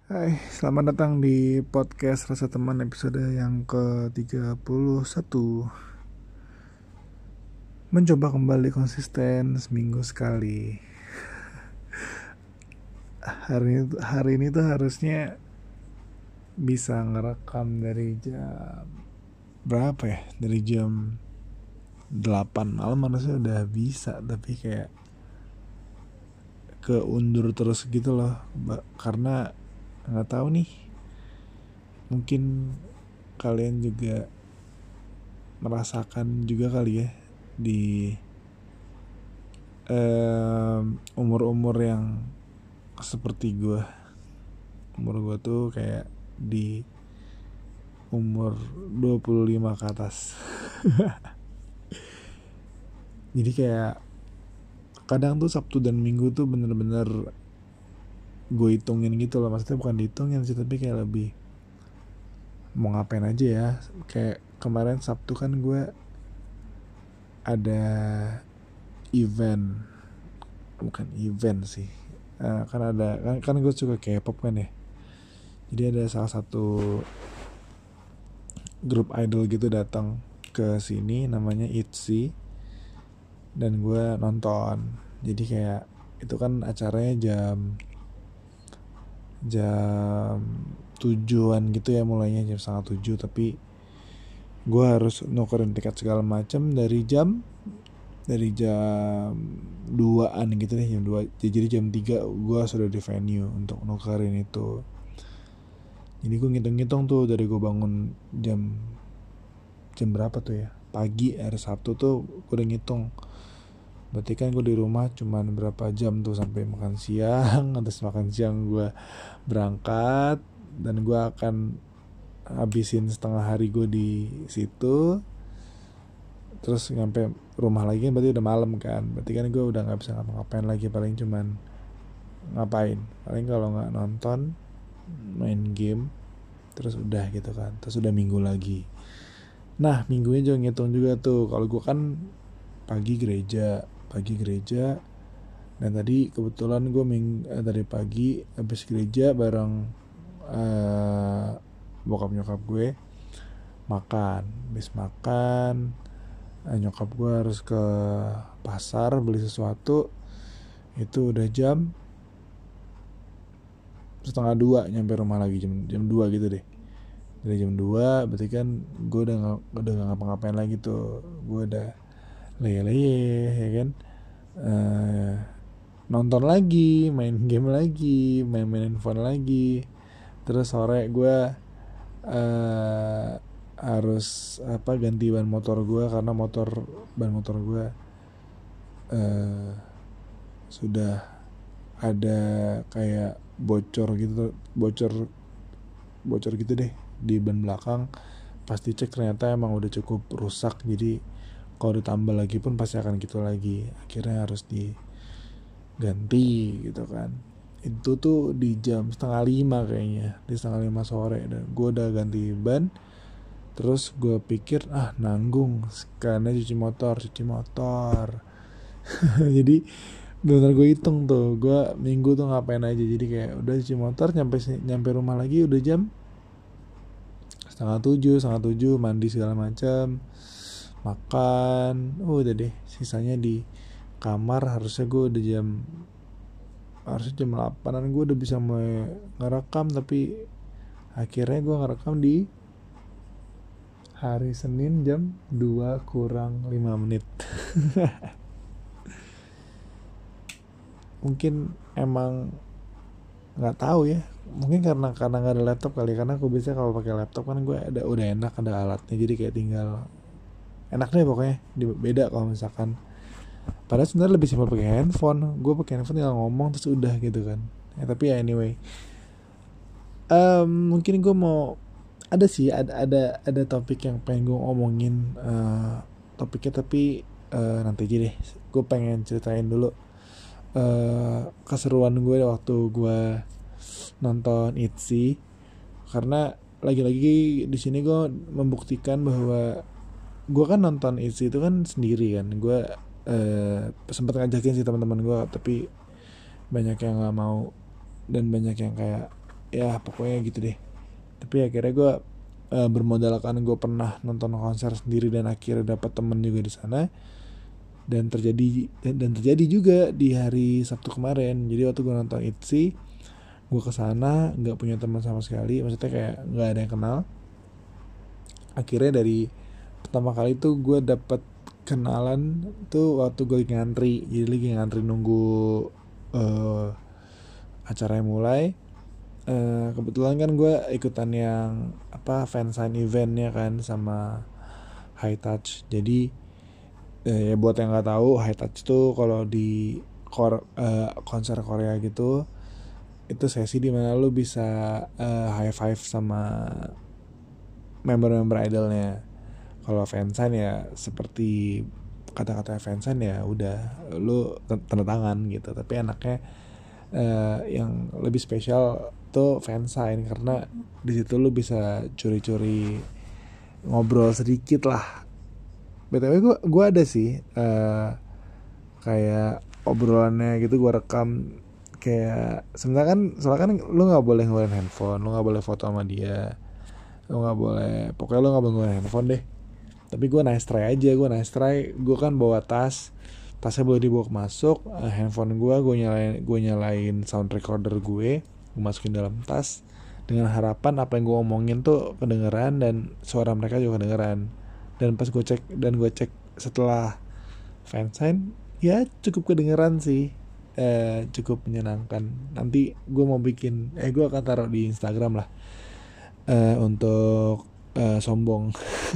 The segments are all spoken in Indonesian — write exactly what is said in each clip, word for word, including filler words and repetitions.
Hai, selamat datang di podcast Rasa Teman episode yang ke tiga puluh satu. Mencoba kembali konsisten seminggu sekali. Hari ini, hari ini tuh harusnya bisa ngerekam dari jam berapa ya? Dari jam delapan malam harusnya udah bisa, tapi kayak keundur terus gitu loh. Karena nggak tahu nih, mungkin kalian juga merasakan juga kali ya di um, umur-umur yang seperti gue. Umur gue tuh kayak di umur dua puluh lima ke atas. Jadi kayak kadang tuh Sabtu dan Minggu tuh bener-bener gue hitungin gitu loh. Maksudnya bukan dihitungin sih, tapi kayak lebih mau ngapain aja ya. Kayak kemarin Sabtu kan gue ada event. Bukan event sih, uh, kan ada kan, kan gue suka K-pop kan ya. Jadi ada salah satu grup idol gitu datang ke sini namanya ITZY, dan gue nonton. Jadi kayak itu kan acaranya jam jam tujuan gitu ya, mulainya jam setengah tujuh, tapi gue harus nukerin tiket segala macam dari jam dari jam duaan gitu deh, jam dua. Jadi jam tiga gue sudah di venue untuk nukerin itu. Jadi gue ngitung-ngitung tuh dari gue bangun jam jam berapa tuh ya, pagi hari Sabtu tuh gue udah ngitung. Berarti kan gue di rumah cuman berapa jam tuh sampai makan siang. Atas makan siang gue berangkat, dan gue akan habisin setengah hari gue di situ. Terus nyampe rumah lagi berarti udah malam kan. Berarti kan gue udah nggak bisa ngapa-ngapain lagi. Paling cuman ngapain? Paling kalau nggak nonton, main game, terus udah gitu kan. Terus udah minggu lagi. Nah minggunya juga ngitung juga tuh. Kalau gue kan pagi gereja, pagi gereja. Dan tadi kebetulan gue ming eh, dari pagi habis gereja bareng uh, bokap nyokap gue makan. Habis makan, eh, nyokap gue harus ke pasar beli sesuatu. Itu udah jam setengah dua nyampe rumah lagi, jam jam dua gitu deh. Dari jam dua berarti kan gue udah gak, udah gak ngapa-ngapain lagi tuh. Gue udah leye-leye ya kan, uh, nonton lagi, main game lagi, main-main handphone lagi. Terus sore gue uh, harus apa ganti ban motor gue, karena motor ban motor gue uh, sudah ada kayak bocor gitu, bocor bocor gitu deh di ban belakang. Pasti cek ternyata emang udah cukup rusak. Jadi kalau ditambah lagi pun pasti akan gitu lagi. Akhirnya harus diganti gitu kan. Itu tuh di jam setengah lima kayaknya, di setengah lima sore. Dan gue udah ganti ban. Terus gue pikir ah nanggung, karena cuci motor cuci motor jadi bener gue hitung tuh gue minggu tuh ngapain aja. Jadi kayak udah cuci motor, nyampe nyampe rumah lagi udah jam setengah tujuh setengah tujuh mandi segala macam, makan, oh udah deh. Sisanya di kamar. Harusnya gue udah jam harusnya jam delapanan gue udah bisa mulai ngerekam, tapi akhirnya gue ngerekam di hari Senin jam dua kurang lima menit. Mungkin emang nggak tahu ya, mungkin karena karena nggak ada laptop kali. Karena aku biasanya kalau pakai laptop kan gue ada udah enak, ada alatnya, jadi kayak tinggal enak deh pokoknya. Beda kalau misalkan, padahal sebenarnya lebih simpel pakai handphone. Gue pakai handphone tinggal ngomong terus udah gitu kan ya. Tapi ya anyway, um, mungkin gue mau ada sih ada ada ada topik yang pengen gue omongin, uh, topiknya. Tapi uh, nanti aja deh. Gue pengen ceritain dulu uh, keseruan gue waktu gue nonton ITZY. Karena lagi-lagi di sini gue membuktikan bahwa gue kan nonton ITZY itu kan sendiri kan. Gue uh, sempat ngajakin sih teman-teman gue, tapi banyak yang nggak mau, dan banyak yang kayak ya pokoknya gitu deh. Tapi akhirnya gue uh, bermodalkan gue pernah nonton konser sendiri dan akhirnya dapat temen juga di sana. Dan terjadi dan, dan terjadi juga di hari Sabtu kemarin. Jadi waktu gue nonton I T Z Y, gue kesana nggak punya teman sama sekali, maksudnya kayak nggak ada yang kenal. Akhirnya dari pertama kali tuh gue dapet kenalan tuh waktu gue lagi ngantri, jadi lagi ngantri nunggu uh, acaranya mulai. Uh, kebetulan kan gue ikutan yang apa fansign eventnya kan sama High Touch. Jadi eh, ya buat yang nggak tahu, High Touch tuh kalau di kor, uh, konser Korea gitu, itu sesi dimana lu bisa uh, high five sama member-member idolnya. Kalau fansign ya seperti kata-kata fansign ya udah lu tanda tangan gitu. Tapi anaknya uh, yang lebih spesial tuh fansign, karena di situ lu bisa curi-curi ngobrol sedikit lah. B T W gue gue ada sih uh, kayak obrolannya gitu gue rekam. Kayak sebenarnya kan soalnya kan lu nggak boleh ngeluarin handphone, lu nggak boleh foto sama dia, lu nggak boleh, pokoknya lu nggak boleh ngeluarin handphone deh. Tapi gue nice try aja, gue nice try. Gue kan bawa tas, tasnya boleh dibawa masuk, uh, handphone gue gue nyalain gue nyalain sound recorder gue, gue masukin dalam tas dengan harapan apa yang gue omongin tuh kedengeran dan suara mereka juga kedengeran. Dan pas gue cek dan gue cek setelah fansign, ya cukup kedengeran sih, eh, cukup menyenangkan. Nanti gue mau bikin, eh gue akan taruh di Instagram lah, eh, untuk eh, sombong.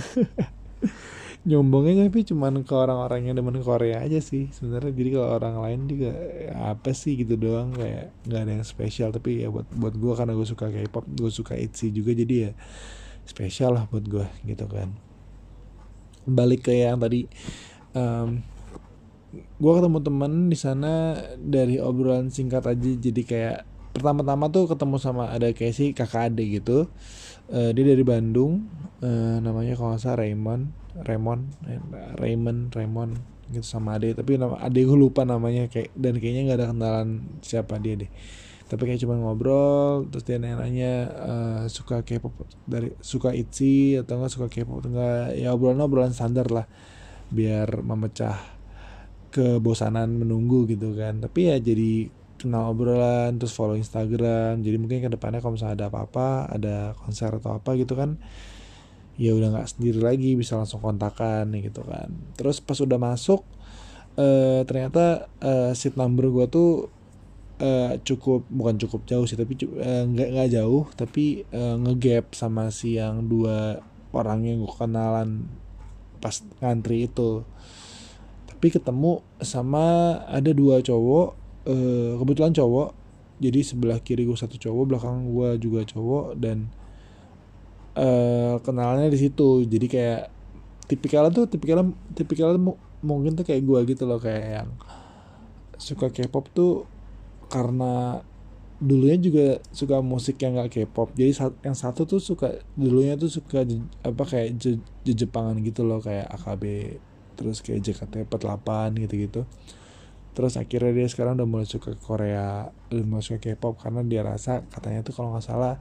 Nyombongnya tapi cuman ke orang-orang yang demen Korea aja sih sebenarnya. Jadi kalau orang lain juga ya apa sih gitu doang, kayak nggak ada yang spesial. Tapi ya buat buat gue karena gue suka K-pop, gue suka I T Z Y juga, jadi ya spesial lah buat gue gitu kan. Balik ke yang tadi, um, gue ketemu temen di sana, dari obrolan singkat aja jadi kayak pertama-tama tuh ketemu sama ada kayak sih kakak adik gitu. Uh, dia dari Bandung, uh, namanya kalau nggak salah Raymond, Raymond, Raymond, Raymond gitu, sama Ade. Tapi nama Ade gue lupa namanya, kayak dan kayaknya nggak ada kenalan siapa dia deh. Tapi kayak cuma ngobrol, terus dia nanya-nanya uh, suka K-pop, dari suka I T Z Y atau nggak suka K-pop atau enggak, ya obrolan obrolan standar lah biar memecah kebosanan menunggu gitu kan. Tapi ya jadi kenal obrolan, terus follow Instagram. Jadi mungkin ke depannya kalau misalnya ada apa-apa, ada konser atau apa gitu kan, ya udah nggak sendiri lagi, bisa langsung kontakan gitu kan. Terus pas udah masuk, eh, ternyata eh, seat number gue tuh eh, cukup, bukan cukup jauh sih, tapi eh, nggak nggak jauh, tapi eh, ngegap sama si yang dua orang yang gue kenalan pas ngantri itu. Tapi ketemu sama ada dua cowok, eh, kebetulan cowok. Jadi sebelah kiri gue satu cowok, belakang gue juga cowok, dan uh, kenalnya di situ. Jadi kayak tipikalnya tuh tipikalnya tipikalnya mu- mungkin tuh kayak gue gitu loh, kayak yang suka K-pop tuh karena dulunya juga suka musik yang gak K-pop. Jadi yang satu tuh suka, dulunya tuh suka je, apa kayak je, je Jepangan gitu loh, kayak A K B, terus kayak J K T empat delapan gitu-gitu. Terus akhirnya dia sekarang udah mulai suka Korea, udah mulai suka K-pop, karena dia rasa katanya tuh kalau nggak salah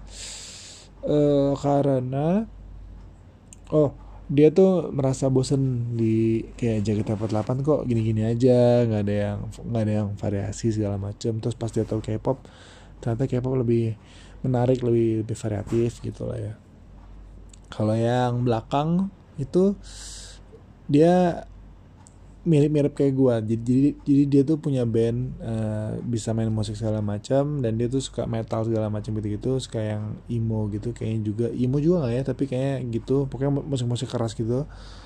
uh, karena oh dia tuh merasa bosen di kayak J K T empat delapan, kok gini-gini aja, nggak ada yang nggak ada yang variasi segala macam. Terus pas dia tahu K-pop, ternyata K-pop lebih menarik, lebih lebih variatif gitu lah ya. Kalau yang belakang itu dia mirip-mirip kayak gue, jadi jadi dia tuh punya band, uh, bisa main musik segala macam, dan dia tuh suka metal segala macam gitu-gitu, suka yang emo gitu, kayaknya juga emo juga nggak ya, tapi kayaknya gitu, pokoknya musik-musik keras gitu.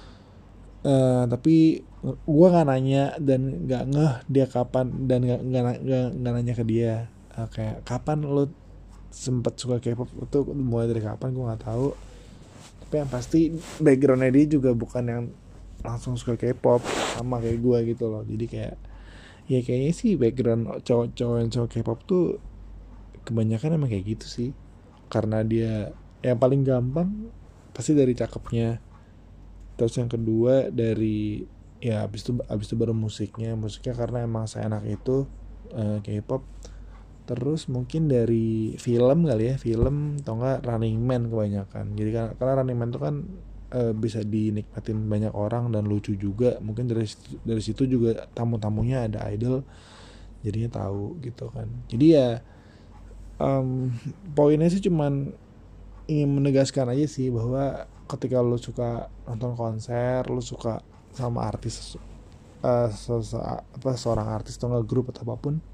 Uh, tapi gue nggak nanya dan nggak ngeh dia kapan, dan nggak nggak nggak nanya ke dia uh, kayak kapan lo sempet suka K-pop, itu mulai dari kapan gue nggak tahu. Tapi yang pasti backgroundnya dia juga bukan yang langsung suka K-pop sama kayak gue gitu loh. Jadi kayak ya kayaknya sih background cowok-cowok yang suka K-pop tuh kebanyakan emang kayak gitu sih, karena dia yang paling gampang pasti dari cakepnya. Terus yang kedua dari ya abis itu abis itu baru musiknya musiknya karena emang seenak itu uh, K-pop. Terus mungkin dari film kali ya, film atau enggak Running Man kebanyakan. Jadi kan karena Running Man itu kan e, bisa dinikmatin banyak orang dan lucu juga. Mungkin dari situ, dari situ juga tamu-tamunya ada idol, jadinya tahu gitu kan. Jadi ya um, poinnya sih cuman ingin menegaskan aja sih bahwa ketika lu suka nonton konser, lu suka sama artis uh, sesa- apa seorang artis atau enggak grup atau apapun,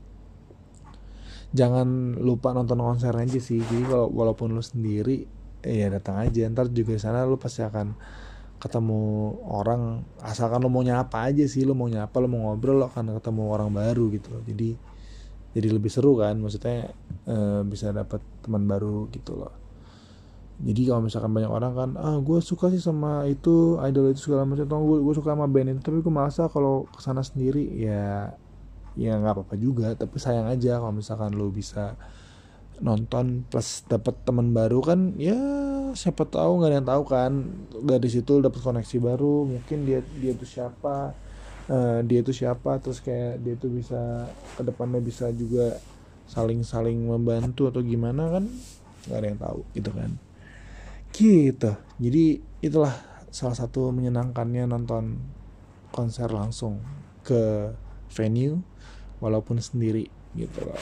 jangan lupa nonton konser aja sih. Jadi kalau walaupun lu sendiri, eh, ya datang aja. Ntar juga di sana lu pasti akan ketemu orang. Asalkan lu mau nyapa aja sih, lu mau nyapa, lu mau ngobrol, lu akan ketemu orang baru gitu loh. Jadi jadi lebih seru kan, maksudnya eh, bisa dapat teman baru gitu loh. Jadi kalau misalkan banyak orang kan, ah gue suka sih sama itu idol itu segala macam, atau gue gue suka sama band itu, tapi gue merasa kalau kesana sendiri ya ya nggak apa-apa juga. Tapi sayang aja kalau misalkan lo bisa nonton plus dapat teman baru kan, ya siapa tahu, nggak ada yang tahu kan, dari situ dapat koneksi baru. Mungkin dia dia itu siapa, eh, dia itu siapa, terus kayak dia itu bisa kedepannya bisa juga saling-saling membantu atau gimana kan, nggak ada yang tahu gitu kan. Gitu. Jadi itulah salah satu menyenangkannya nonton konser langsung ke venue walaupun sendiri gitu loh.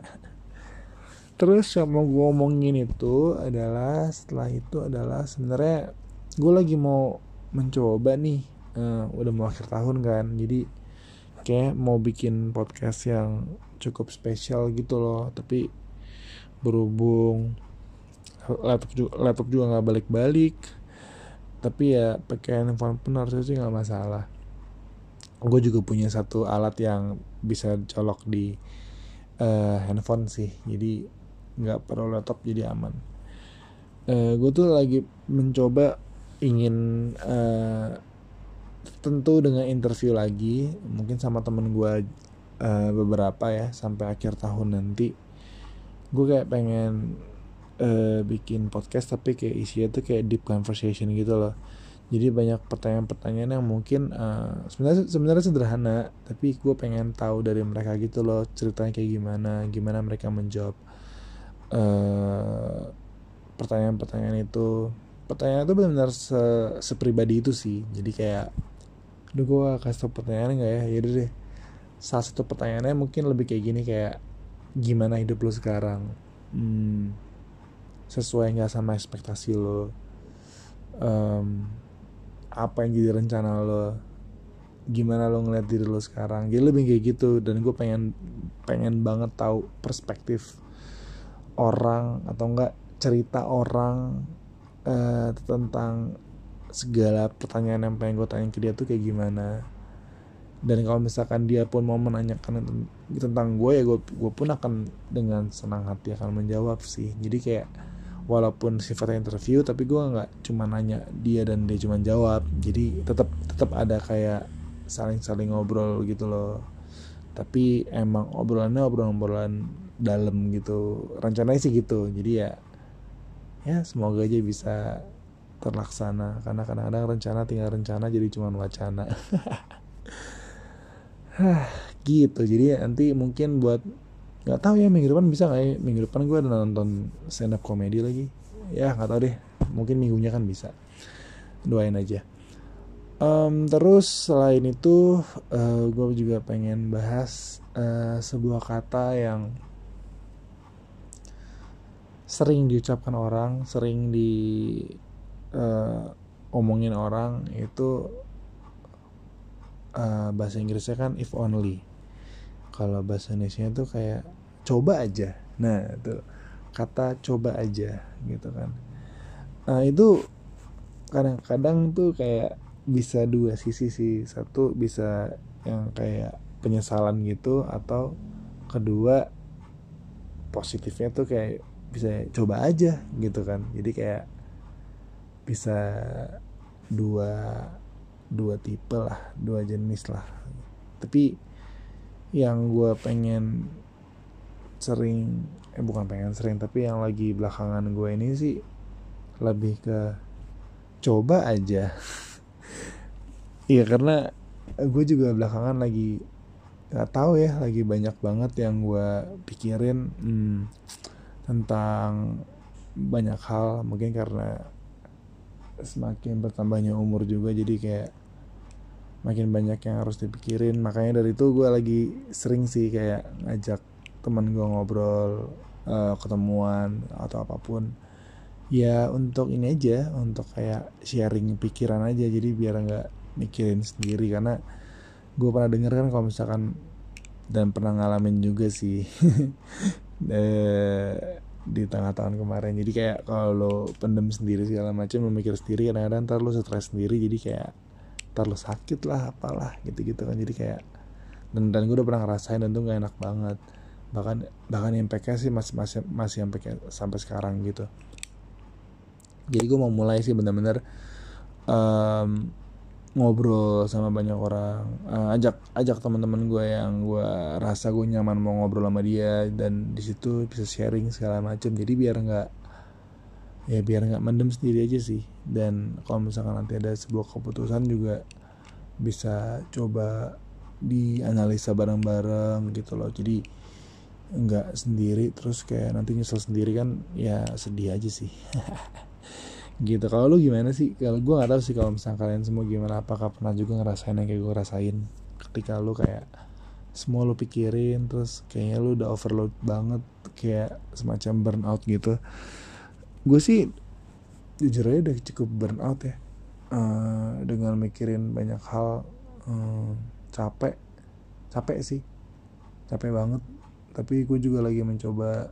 Terus yang mau gue ngomongin itu adalah setelah itu adalah sebenarnya gue lagi mau mencoba nih, uh, udah mau akhir tahun kan, jadi kayak mau bikin podcast yang cukup spesial gitu loh. Tapi berhubung laptop juga, laptop juga nggak balik-balik, tapi ya pakai handphone pun harusnya sih nggak masalah. Gue juga punya satu alat yang bisa colok di uh, handphone sih, jadi nggak perlu laptop, jadi aman. Uh, gue tuh lagi mencoba ingin uh, tentu dengan interview lagi, mungkin sama temen gue uh, beberapa ya sampai akhir tahun nanti. Gue kayak pengen uh, bikin podcast tapi kayak isinya tuh kayak deep conversation gitu loh. Jadi banyak pertanyaan-pertanyaan yang mungkin uh, sebenarnya sebenarnya sederhana, tapi gue pengen tahu dari mereka gitu loh, ceritanya kayak gimana, gimana mereka menjawab uh, pertanyaan-pertanyaan itu. Pertanyaan itu benar-benar se sepribadi itu sih. Jadi kayak, aduh gue kasih tau pertanyaan nggak ya? Yaudah deh. Salah satu pertanyaannya mungkin lebih kayak gini, kayak gimana hidup lo sekarang? Hmm, sesuai nggak sama ekspektasi lo? Um, apa yang jadi rencana lo, gimana lo ngeliat diri lo sekarang, jadi lebih kayak gitu. Dan gue pengen pengen banget tahu perspektif orang atau enggak cerita orang uh, tentang segala pertanyaan yang pengen gue tanya ke dia tuh kayak gimana. Dan kalau misalkan dia pun mau menanyakan tentang gue, ya gue gue pun akan dengan senang hati akan menjawab sih. Jadi kayak walaupun sifatnya interview, tapi gue nggak cuma nanya dia dan dia cuma jawab. Jadi tetap tetap ada kayak saling-saling ngobrol gitu loh. Tapi emang obrolannya obrolan-obrolan dalam gitu. Rencananya sih gitu. Jadi ya ya semoga aja bisa terlaksana, karena kadang-kadang rencana tinggal rencana jadi cuma wacana. Gitu. Jadi nanti mungkin buat, nggak tahu ya minggu depan bisa nggak ya. Minggu depan gue ada nonton stand up comedy lagi, ya nggak tahu deh, mungkin minggunya kan bisa, doain aja. Um, terus selain itu uh, gue juga pengen bahas uh, sebuah kata yang sering diucapkan orang, sering di uh, omongin orang, itu uh, bahasa Inggrisnya kan if only. Kalau bahasa Indonesia itu kayak coba aja. Nah itu kata coba aja gitu kan. Nah itu kadang-kadang tuh kayak bisa dua sisi sih. Satu bisa yang kayak penyesalan gitu, atau kedua positifnya tuh kayak bisa coba aja gitu kan. Jadi kayak bisa dua dua tipe lah, dua jenis lah. Tapi yang gue pengen sering, eh bukan pengen sering, tapi yang lagi belakangan gue ini sih lebih ke coba aja. Iya, karena gue juga belakangan lagi nggak tahu ya, lagi banyak banget yang gue pikirin hmm, tentang banyak hal. Mungkin karena semakin bertambahnya umur juga, jadi kayak makin banyak yang harus dipikirin. Makanya dari itu gue lagi sering sih kayak ngajak teman gue ngobrol, uh, ketemuan atau apapun, ya untuk ini aja, untuk kayak sharing pikiran aja, jadi biar nggak mikirin sendiri. Karena gue pernah denger kan kalau misalkan, dan pernah ngalamin juga sih eh, di tengah tahun kemarin, jadi kayak kalau lo pendem sendiri segala macam, lo mikir sendiri, kadang-kadang ntar lo stres sendiri, jadi kayak ntar lo sakit lah apalah gitu-gitu kan. Jadi kayak dan, dan gue udah pernah ngerasain dan tuh gak enak banget. Bahkan bahkan impactnya sih masih masih masih sampai sampai sekarang gitu. Jadi gue mau mulai sih benar-benar um, ngobrol sama banyak orang, uh, ajak ajak teman-teman gue yang gue rasa gue nyaman mau ngobrol sama dia, dan di situ bisa sharing segala macam. Jadi biar nggak ya biar nggak mendem sendiri aja sih. Dan kalau misalkan nanti ada sebuah keputusan juga bisa coba dianalisa bareng-bareng gitu loh. Jadi nggak sendiri terus kayak nanti nyesel sendiri kan, ya sedih aja sih. Gitu. Kalau lu gimana sih? Kalau gue nggak tahu sih kalau misalnya kalian semua gimana, apakah pernah juga ngerasain yang kayak gue rasain, ketika lu kayak semua lu pikirin terus kayaknya lu udah overload banget, kayak semacam burnout gitu. Gue sih jujur aja udah cukup burnout ya, uh, dengan mikirin banyak hal. uh, capek capek sih capek banget. Tapi gue juga lagi mencoba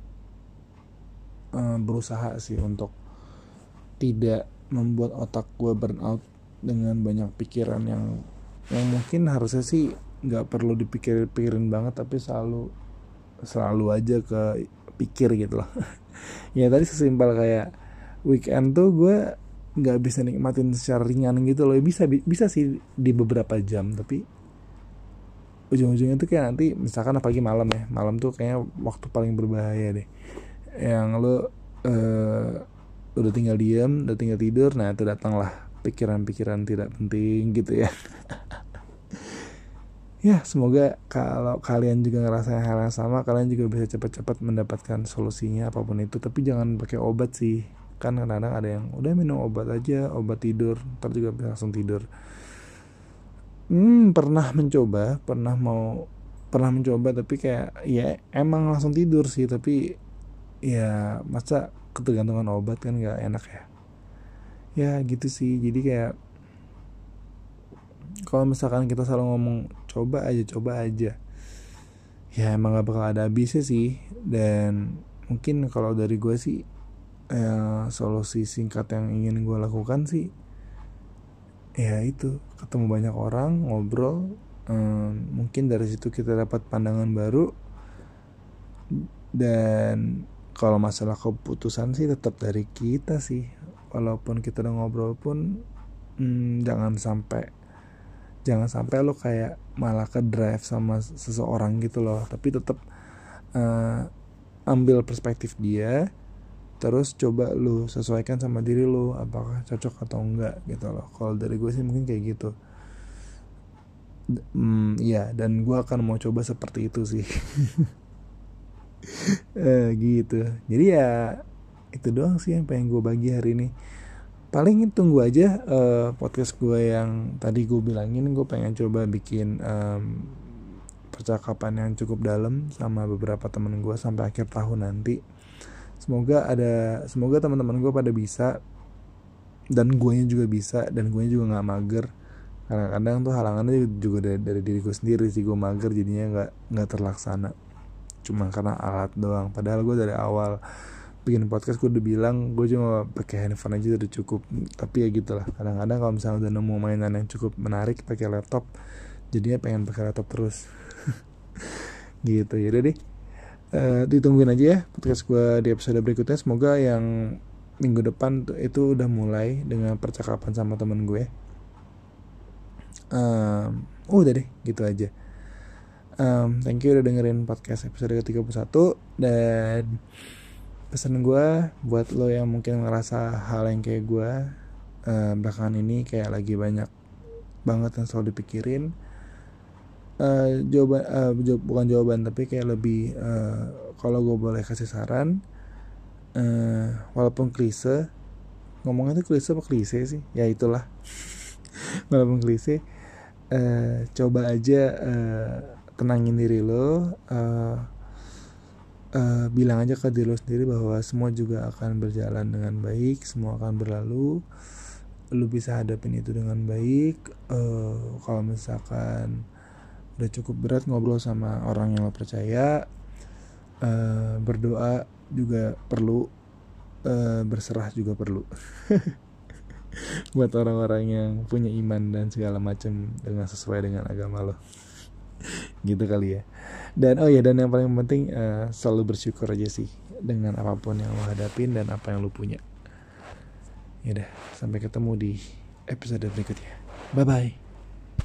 uh, berusaha sih untuk tidak membuat otak gue burnout dengan banyak pikiran yang yang mungkin harusnya sih nggak perlu dipikir-pikirin banget, tapi selalu selalu aja ke pikir gitu loh. Ya tadi sesimpel kayak weekend tuh gue nggak bisa nikmatin secara ringan gitu loh. Bisa bisa sih di beberapa jam, tapi ujung-ujungnya tuh kayak nanti misalkan apalagi malam ya, malam tuh kayaknya waktu paling berbahaya deh, yang lo uh, udah tinggal diem, udah tinggal tidur, nah itu datanglah pikiran-pikiran tidak penting gitu ya. Ya semoga kalau kalian juga ngerasain hal yang sama, kalian juga bisa cepat-cepat mendapatkan solusinya apapun itu. Tapi jangan pakai obat sih, kan kadang-kadang ada yang udah minum obat aja, obat tidur, ntar juga bisa langsung tidur. Hmm pernah mencoba, pernah mau pernah mencoba tapi kayak ya emang langsung tidur sih. Tapi ya masa ketergantungan obat kan gak enak ya. Ya gitu sih. Jadi kayak kalau misalkan kita selalu ngomong coba aja coba aja, ya emang gak bakal ada habisnya sih. Dan mungkin kalau dari gue sih, eh, solusi singkat yang ingin gue lakukan sih ya itu, ketemu banyak orang, ngobrol, eh, mungkin dari situ kita dapat pandangan baru. Dan kalau masalah keputusan sih tetap dari kita sih. Walaupun kita udah ngobrol pun, hmm, jangan sampai jangan sampai lo kayak malah ke drive sama seseorang gitu loh. Tapi tetap uh, ambil perspektif dia, terus coba lo sesuaikan sama diri lo, apakah cocok atau enggak gitu loh. Kalau dari gue sih mungkin kayak gitu. Hmm, iya, dan gue akan mau coba seperti itu sih. eh, gitu. Jadi ya itu doang sih yang pengen gue bagi hari ini. Paling tunggu aja uh, podcast gue yang tadi gue bilangin. Gue pengen coba bikin um, percakapan yang cukup dalam sama beberapa temen gue sampai akhir tahun nanti. Semoga ada, semoga teman-teman gue pada bisa, dan guenya juga bisa, dan guenya juga nggak mager. Kadang-kadang tuh halangannya juga dari, dari diri gue sendiri sih, gue mager jadinya nggak nggak terlaksana. Cuma karena alat doang. Padahal gue dari awal bikin podcast gue udah bilang gue cuma pakai handphone aja udah cukup. Tapi ya gitulah, kadang-kadang kalau misalnya udah nemu mainan yang cukup menarik pakai laptop, jadinya pengen pakai laptop terus. Gitu ya. Udah deh, uh, ditungguin aja ya podcast gue di episode berikutnya. Semoga yang minggu depan itu udah mulai dengan percakapan sama temen gue. um, oh, udah deh gitu aja. Um, thank you udah dengerin podcast episode ke tiga puluh satu. Dan pesan gue buat lo yang mungkin ngerasa hal yang kayak gue, uh, belakangan ini kayak lagi banyak banget yang selalu dipikirin, uh, jawaban uh, jawab, bukan jawaban tapi kayak lebih uh, kalau gue boleh kasih saran, uh, walaupun klise, ngomongnya tuh klise apa klise sih, ya itulah. Walaupun klise, uh, coba aja uh, tenangin diri lo, uh, uh, bilang aja ke diri lo sendiri bahwa semua juga akan berjalan dengan baik, semua akan berlalu, lu bisa hadapin itu dengan baik. Uh, kalau misalkan udah cukup berat ngobrol sama orang yang lo percaya, uh, berdoa juga perlu, uh, berserah juga perlu. Buat orang-orang yang punya iman dan segala macam dengan sesuai dengan agama lo. Gitu kali ya. Dan oh ya, dan yang paling penting uh, selalu bersyukur aja sih dengan apapun yang lo hadapin dan apa yang lo punya. Ya udah, sampai ketemu di episode berikutnya. Bye bye.